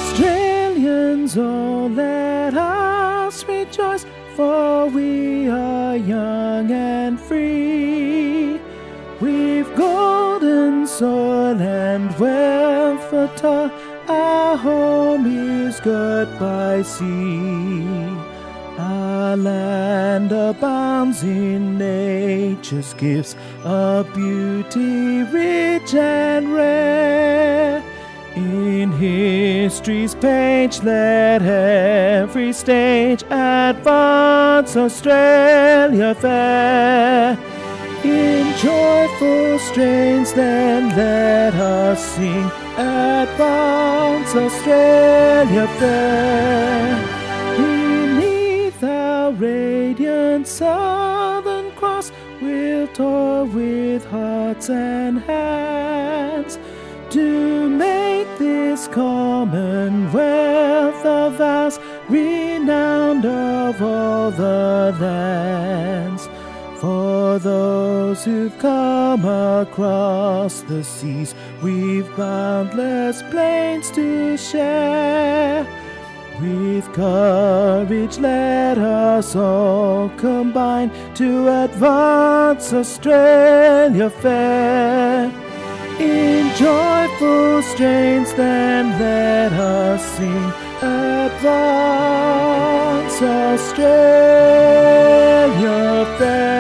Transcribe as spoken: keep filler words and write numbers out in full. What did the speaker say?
Australians, oh, let us rejoice, for we are young and free. We've golden soil and wealth for toil, our home is good by sea. Our land abounds in nature's gifts, a beauty rich and rare. In history's page let every stage advance Australia fair. In joyful strains then let us sing, advance Australia fair. Beneath our radiant southern cross we'll toil with hearts and hands to make this commonwealth of ours renowned of all the lands. For those who've come across the seas, we've boundless plains to share. With courage let us all combine to advance Australia fair. In joyful strains then let us sing, advance Australia fair.